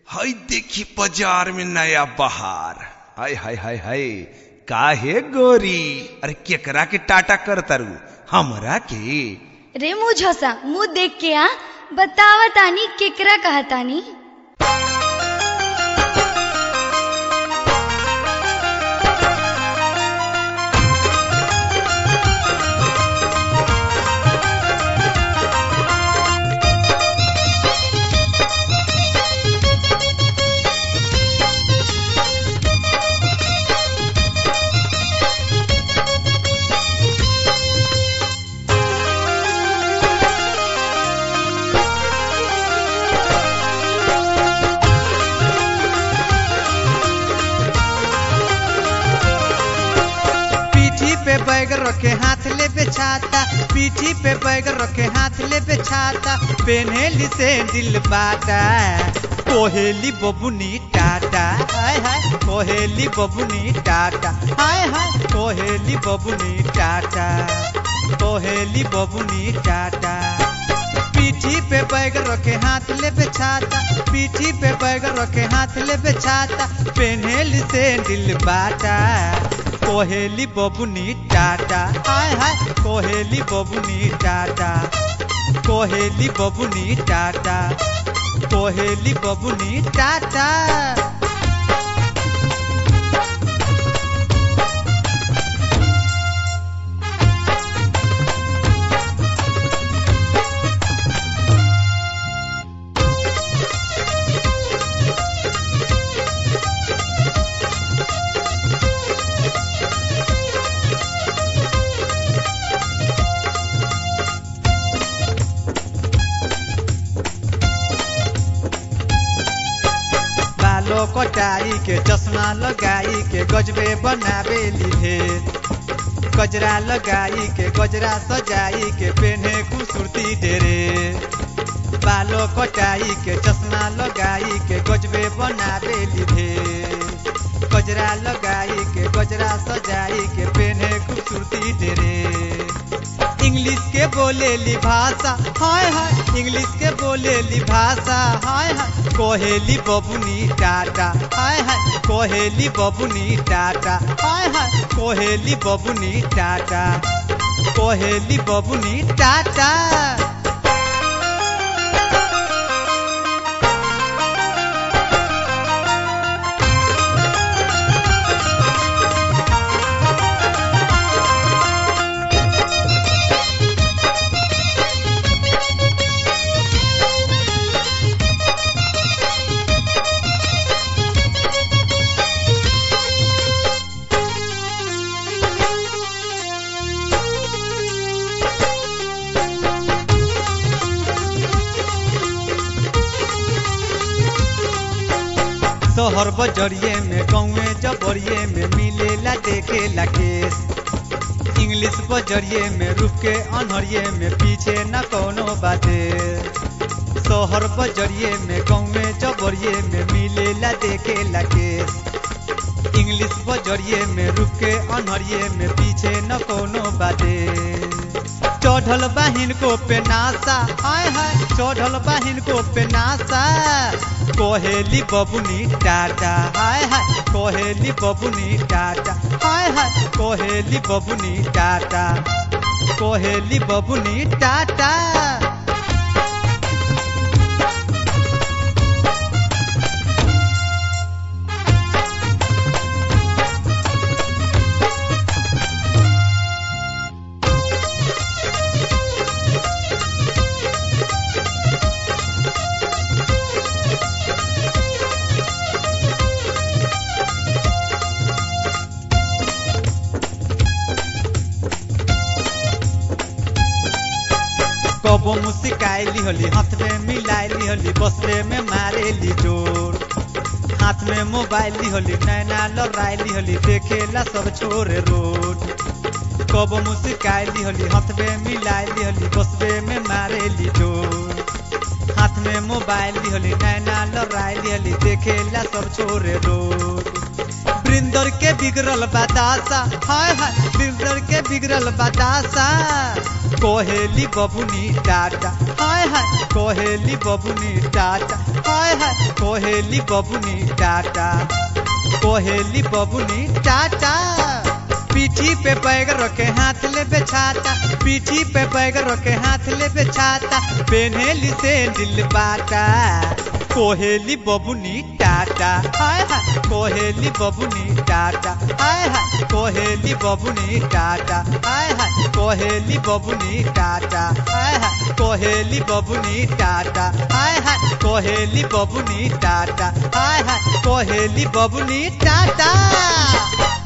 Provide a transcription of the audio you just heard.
हाय देखी बाजार में नया बहार। हाय हाय हाय हाय काहे गोरी, अरे केकरा के टाटा करतारू हमरा के? रे मुँह झोसा, मुँह देख के आ बतावा तानी केकरा कहतानी। बैग रखे हाथ ले बेछाता, पीठी पे बैग रखे हाथ ले बेछाता, पेन्हेली सैंडल बाटा, कोहेली बबुनी टाटा, हाय हाय कोहेली बबुनी टाटा, हाय हाय कोहेली बबुनी टाटा, कोहेली बबुनी टाटा। पीठी पे बैग रखे हाथ ले बेछाता, पीठी पे बैग रखे हाथ ले बेछाता, पेन्हेली सैंडल बाटा, कोहेली बबुनी टाटा, हाय हाय कोहेली बबुनी टाटा, कोहेली बबुनी टाटा, कोहेली बबुनी टाटा। कटाई के चश्मा लगाई के गजबे बनावेली ढेर, गजरा लगाई के गजरा सजाई के पेन्हे खूबसूरती डेरे, बालों कटाई के चश्मा लगाई के गजबे बनावेली ढेर, गजरा लगाई के गजरा सजाई के पेन्हे खूबसूरती डेरे। इंग्लिश के बोलेली भाषा, हाय हाय इंग्लिश के बोलेली भाषा, हाय हाय कोहेली बबुनी टाटा, हाय हाय कोहेली बबुनी टाटा, हाय हाय कोहेली बबुनी टाटा, कोहेली बबुनी टाटा। शहर बजरिए में गाँवे जबरिए में मिलेला देखेला केस, इंग्लिश बजरिए में रुक के अनहरिए में पीछे न कोनो बाते, शहर बजरिए में गाँवे जबरिए में मिलेला देखेला केस, इंग्लिश बजरिए में रुक के अनहरिए में पीछे न कोनो बाते। चढ़ल बहिन को पेनासा, हाय हाय चढ़ल बहिन को पेनासा, कोहेली बबुनी टाटा, हाय हाय कोहेली बबुनी टाटा, हाय हाय कोहेली बबुनी टाटा, कोहेली बबुनी टाटा। कबो मुस्काइली होली हाथ में मिलाइली होली, बसरे में मारेली जोर, हाथ में मोबाइल होली नैना लड़ाइली होली, देखेला सब छोरे रोड। कबो मुस्काइली होली हाथ में मिलाइली होली, बसरे में मारेली जोर, हाथ में मोबाइल होली नैना लड़ाइली होली, देखेला सब छोरे रोड। वृंदर के बिगड़ल बतासा, हाय हाय वृंदर के बिगड़ल बतासा, कोहेली बबुनी टाटा हाय हाय कोहेली बबुनी टाटा हाय हाय कोहेली बबुनी टाटा कोहेली बबुनी टाटा पीठी पे बैग रखे हाथ ले बेछाता पीठी पे बैग रखे हाथ ले बेछाता पेन्हेली सैंडल बाटा कोहेली बबुनी टाटा हाय हाय कोहेली बबुनी टाटा हाय हाय कोहेली बबुनी टाटा हाय हाय कोहेली बबुनी टाटा हाय हाय कोहेली बबुनी टाटा हाय हाय कोहेली बबुनी टाटा हाय हाय कोहेली बबुनी टाटा